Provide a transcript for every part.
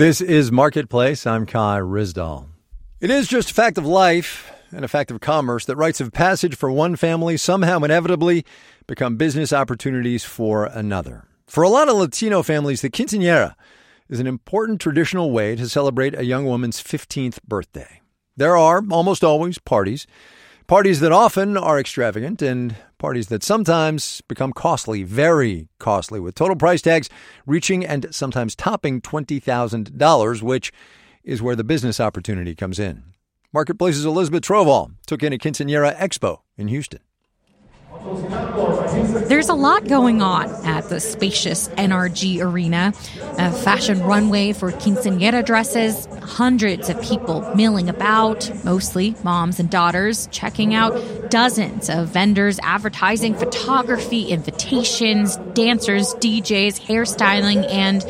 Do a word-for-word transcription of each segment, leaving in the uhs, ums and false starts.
This is Marketplace. I'm Kai Ryssdal. It is just a fact of life and a fact of commerce that rites of passage for one family somehow inevitably become business opportunities for another. For a lot of Latino families, the quinceañera is an important traditional way to celebrate a young woman's fifteenth birthday. There are almost always parties, parties that often are extravagant and parties that sometimes become costly, very costly, with total price tags reaching and sometimes topping twenty thousand dollars, which is where the business opportunity comes in. Marketplace's Elizabeth Troval took in a Quinceañera Expo in Houston. There's a lot going on at the spacious N R G Arena. A fashion runway for quinceañera dresses, hundreds of people milling about, mostly moms and daughters, checking out dozens of vendors advertising photography, invitations, dancers, D Js, hairstyling, and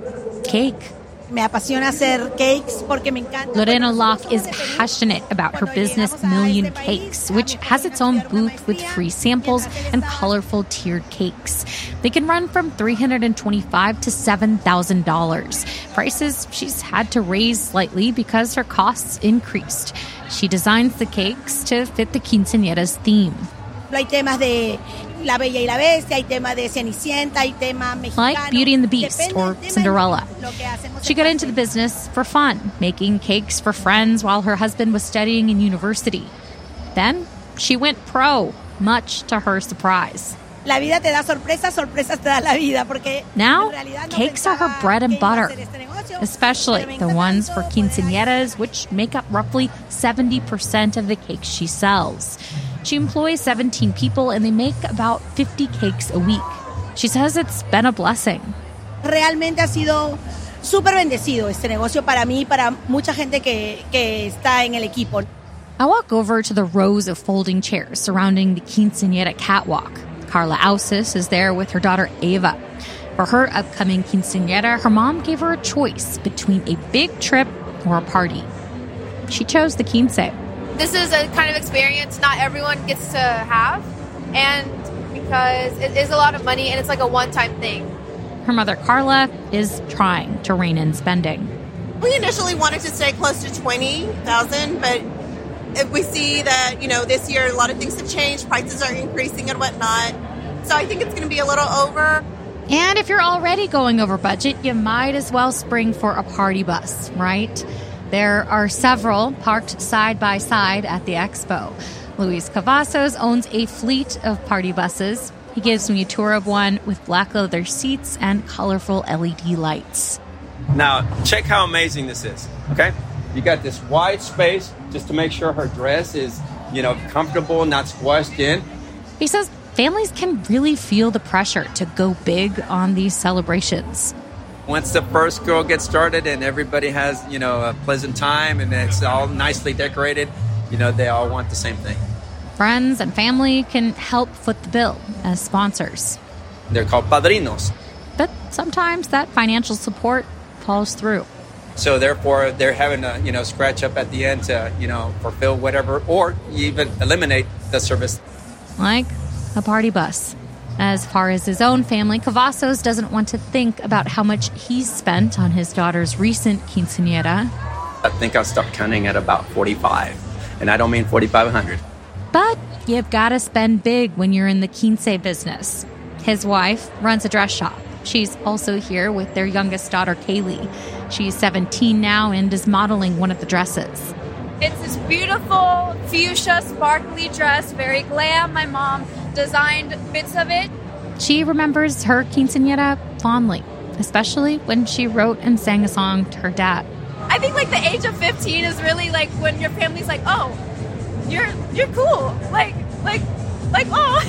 cake. Me apasiona hacer cakes porque me encanta. Lorena Locke is passionate about her business Million Cakes, which has its own booth with free samples and colorful tiered cakes. They can run from three hundred twenty-five dollars to seven thousand dollars. Prices she's had to raise slightly because her costs increased. She designs the cakes to fit the quinceañera's theme. Hay temas de La Bella y la Bestia, hay temas de Cenicienta, hay tema mexicano. Like Beauty and the Beast or Cinderella. She got into the business for fun, making cakes for friends while her husband was studying in university. Then she went pro, much to her surprise. La vida te da sorpresas, sorpresas te da la vida, porque now, cakes are her bread and butter, especially the ones for quinceañeras, which make up roughly seventy percent of the cakes she sells. She employs seventeen people, and they make about fifty cakes a week. She says it's been a blessing. Realmente ha sido súper bendecido este negocio para mí y para mucha gente que, que está en el equipo. I walk over to the rows of folding chairs surrounding the quinceañera catwalk. Carla Ausis is there with her daughter Ava. For her upcoming quinceañera, her mom gave her a choice between a big trip or a party. She chose the quince. This is a kind of experience not everyone gets to have, and because it is a lot of money and it's like a one-time thing. Her mother, Carla, is trying to rein in spending. We initially wanted to stay close to twenty thousand dollars, but if we see that, you know, this year a lot of things have changed, prices are increasing and whatnot, so I think it's going to be a little over. And if you're already going over budget, you might as well spring for a party bus, right? There are several parked side by side at the expo. Luis Cavazos owns a fleet of party buses. He gives me a tour of one with black leather seats and colorful L E D lights. Now, check how amazing this is, okay? You got this wide space just to make sure her dress is, you know, comfortable, not squashed in. He says families can really feel the pressure to go big on these celebrations. Once the first girl gets started and everybody has, you know, a pleasant time and it's all nicely decorated, you know, they all want the same thing. Friends and family can help foot the bill as sponsors. They're called padrinos. But sometimes that financial support falls through. So therefore, they're having to, you know, scratch up at the end to, you know, fulfill whatever, or even eliminate the service. Like a party bus. As far as his own family, Cavazos doesn't want to think about how much he's spent on his daughter's recent quinceañera. I think I'll start counting at about forty-five, and I don't mean forty-five hundred. But you've got to spend big when you're in the quince business. His wife runs a dress shop. She's also here with their youngest daughter, Kaylee. She's seventeen now and is modeling one of the dresses. It's this beautiful fuchsia sparkly dress, very glam. My mom designed bits of it. She remembers her quinceañera fondly, especially when she wrote and sang a song to her dad. I think like the age of fifteen is really like when your family's like, oh, you're you're cool. Like, like, like,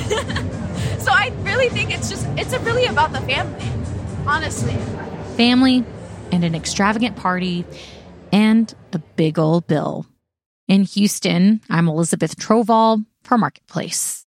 oh. So I really think it's just, it's really about the family, honestly. Family and an extravagant party and a big old bill. In Houston, I'm Elizabeth Troval for Marketplace.